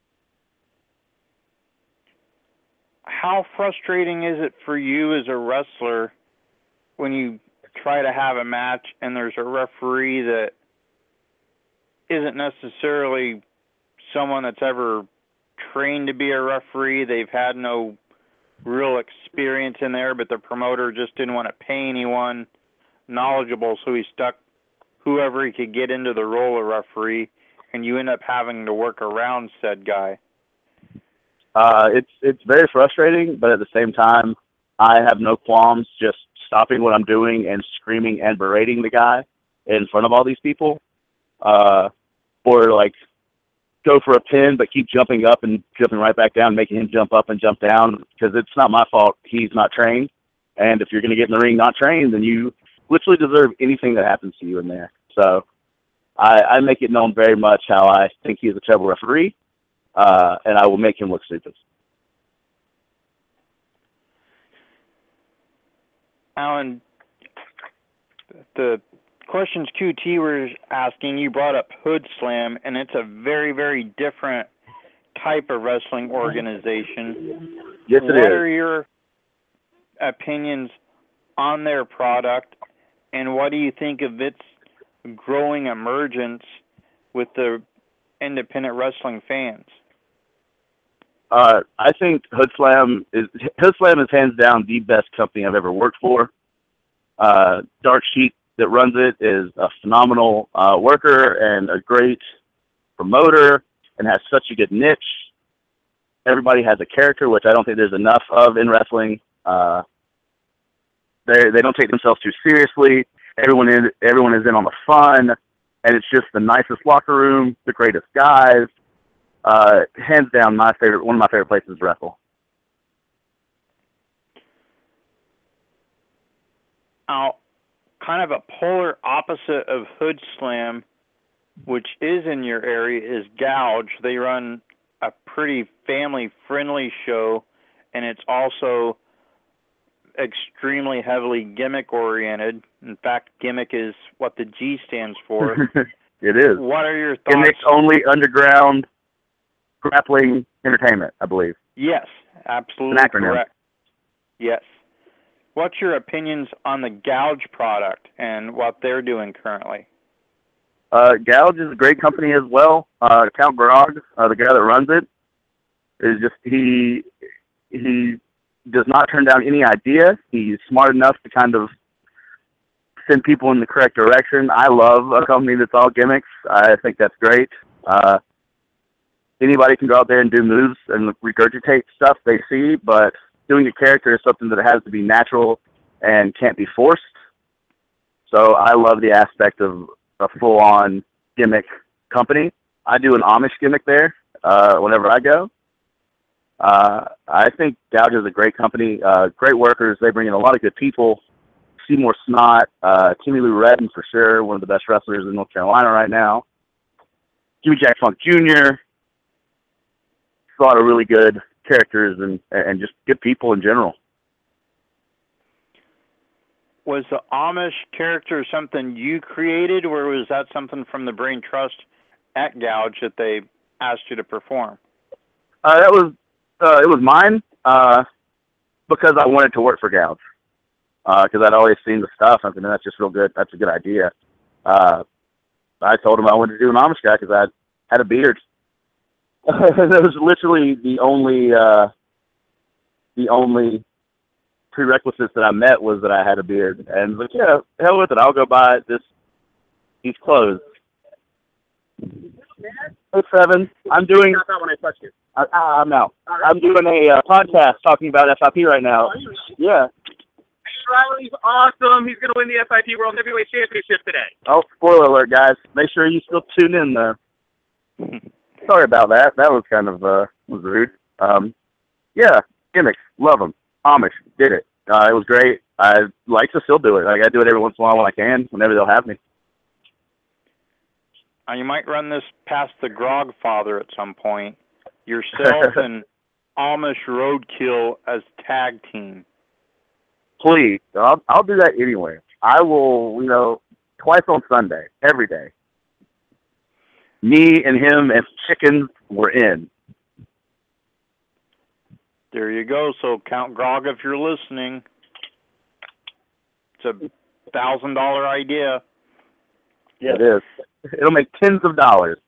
How frustrating is it for you as a wrestler when you try to have a match and there's a referee that isn't necessarily someone that's ever trained to be a referee? They've had no real experience in there, but the promoter just didn't want to pay anyone knowledgeable, so he stuck whoever he could get into the role of referee, and you end up having to work around said guy. Uh, it's it's very frustrating, but at the same time, I have no qualms just stopping what I'm doing and screaming and berating the guy in front of all these people, uh, or like go for a pin but keep jumping up and jumping right back down, making him jump up and jump down, because it's not my fault he's not trained. And if you're going to get in the ring not trained, then you literally deserve anything that happens to you in there. So I, I make it known very much how I think he is a terrible referee, uh, and I will make him look stupid. Alan, the Questions Q T was asking, you brought up Hood Slam, and it's a very, very different type of wrestling organization. Yes, it what is. What are your opinions on their product, and what do you think of its growing emergence with the independent wrestling fans? Uh, I think Hood Slam is Hood Slam is hands down the best company I've ever worked for. Uh, Dark Sheik that runs it is a phenomenal uh, worker and a great promoter and has such a good niche. Everybody has a character, which I don't think there's enough of in wrestling. Uh, they they don't take themselves too seriously. Everyone is everyone is in on the fun, and it's just the nicest locker room, the greatest guys. Uh, hands down, my favorite, one of my favorite places to wrestle. Now, kind of a polar opposite of Hood Slam, which is in your area, is Gouge. They run a pretty family-friendly show, and it's also extremely heavily gimmick-oriented. In fact, gimmick is what the G stands for. It is. What are your thoughts? Gimmick only underground grappling entertainment, I believe. Yes, absolutely An acronym. correct. Yes. What's your opinions on the Gouge product and what they're doing currently? Uh, Gouge is a great company as well. Uh, Count Grog, uh, the guy that runs it, is just he he does not turn down any idea. He's smart enough to kind of send people in the correct direction. I love a company that's all gimmicks. I think that's great. Uh, anybody can go out there and do moves and regurgitate stuff they see, but doing a character is something that has to be natural and can't be forced. So I love the aspect of a full-on gimmick company. I do an Amish gimmick there uh, whenever I go. Uh, I think Gouge is a great company, uh, great workers. They bring in a lot of good people. Seymour Snot, uh, Timmy Lou Redden for sure, one of the best wrestlers in North Carolina right now. Jimmy Jack Funk Junior A lot of really good characters and and just good people in general. Was the Amish character something you created, or was that something from the Brain Trust at Gouge that they asked you to perform? Uh, that was uh, it was mine uh, because I wanted to work for Gouge. Because uh, I'd always seen the stuff. I mean, that's just real good. That's a good idea. Uh, I told him I wanted to do an Amish guy because I had a beard. That was literally the only uh, the only prerequisites that I met was that I had a beard. And I was like, yeah, hell with it. I'll go buy this these clothes. Hey, Seven. I'm doing. I thought when I touched you. I, I'm out. I'm doing a uh, podcast talking about F I P right now. Yeah. Riley's awesome. He's going to win the F I P World Heavyweight Championship today. Oh, spoiler alert, guys. Make sure you still tune in there. Sorry about that. That was kind of uh, was rude. Um, yeah, gimmicks. Love them. Amish. Did it. Uh, it was great. I like to still do it. Like, I do it every once in a while when I can, whenever they'll have me. Now, you might run this past the Grog Father at some point. Yourself and Amish Roadkill as tag team. Please. I'll, I'll do that anyway. I will, you know, twice on Sunday, every day. Me and him and chickens were in. There you go. So, Count Grog, if you're listening, it's a one thousand dollars idea. Yeah, it is. It'll make tens of dollars.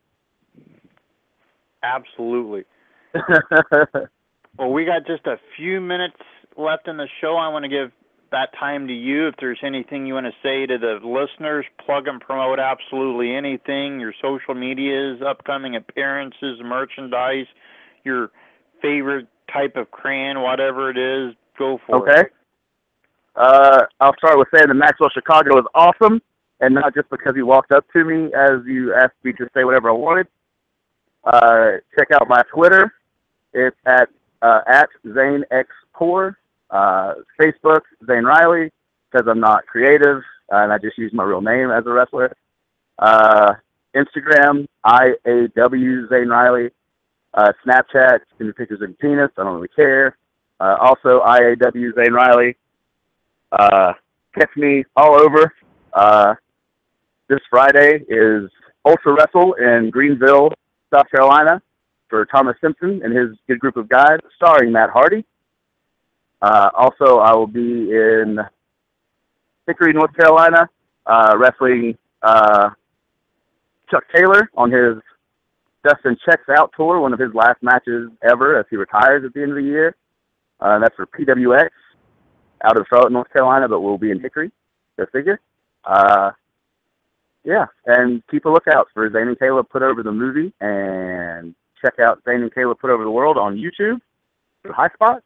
Absolutely. Well, we got just a few minutes left in the show. I want to give that time to you. If there's anything you want to say to the listeners, plug and promote absolutely anything, your social medias, upcoming appearances, merchandise, your favorite type of crayon, whatever it is, go for okay. it. Okay. Uh, I'll start with saying that Maxwell Chicago is awesome, and not just because he walked up to me as you asked me to say whatever I wanted. Uh, check out my Twitter. It's at uh, at Zane X Core. Uh, Facebook, Zane Riley, because I'm not creative, uh, and I just use my real name as a wrestler. Uh, Instagram, I A W Zane Riley. Uh, Snapchat, send me pictures of your penis. I don't really care. Uh, also, I A W Zane Riley. Uh, catch me all over. Uh, this Friday is Ultra Wrestle in Greenville, South Carolina, for Thomas Simpson and his good group of guys, starring Matt Hardy. Uh, also, I will be in Hickory, North Carolina, uh, wrestling uh, Chuck Taylor on his Dustin Checks Out tour, one of his last matches ever as he retires at the end of the year. Uh, that's for P W X out of Charlotte, North Carolina, but we'll be in Hickory, go figure. Uh, yeah, and keep a lookout for Zane and Caleb Put Over the Movie, and check out Zane and Caleb Put Over the World on YouTube through HighSpot,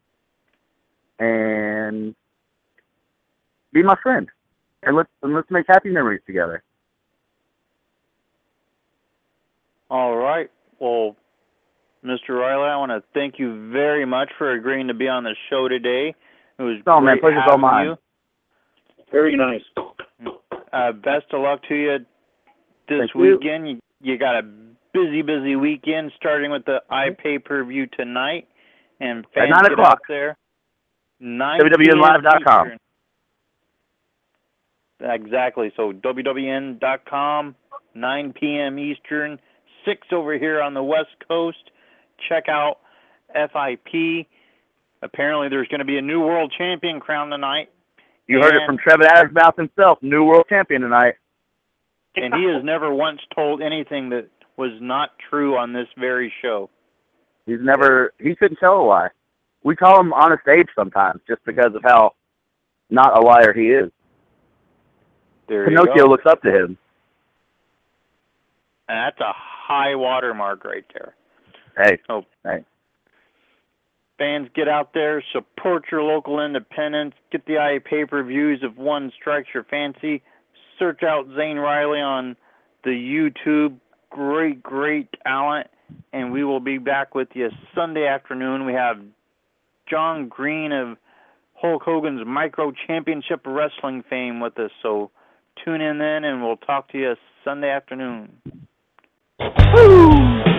and be my friend, and let's, and let's make happy memories together. All right. Well, Mister Riley, I want to thank you very much for agreeing to be on the show today. It was oh, great man, pleasure's all having mine. you. Very nice. Uh, best of luck to you this Thank you. weekend. You. you got a busy, busy weekend, starting with the iPay-per-view tonight. And fans At nine get o'clock. out there. nine W W N live dot com. Exactly. So W W N dot com, nine p.m. Eastern, six over here on the West Coast. Check out F I P. Apparently there's going to be a new world champion crowned tonight. You heard it from Trevor Adams' mouth himself, new world champion tonight. And he has never once told anything that was not true on this very show. He's never, he couldn't tell a lie. We call him Honest Abe sometimes just because of how not a liar he is. There you Pinocchio go. looks up to him. And that's a high watermark right there. Hey, Oh, hey. Fans, get out there, support your local independents, get the eye pay-per-views if one strikes your fancy. Search out Zane Riley on the YouTube. Great, great talent. And we will be back with you Sunday afternoon. We have John Green of Hulk Hogan's Micro Championship Wrestling fame with us. So tune in then, and we'll talk to you Sunday afternoon. Woo!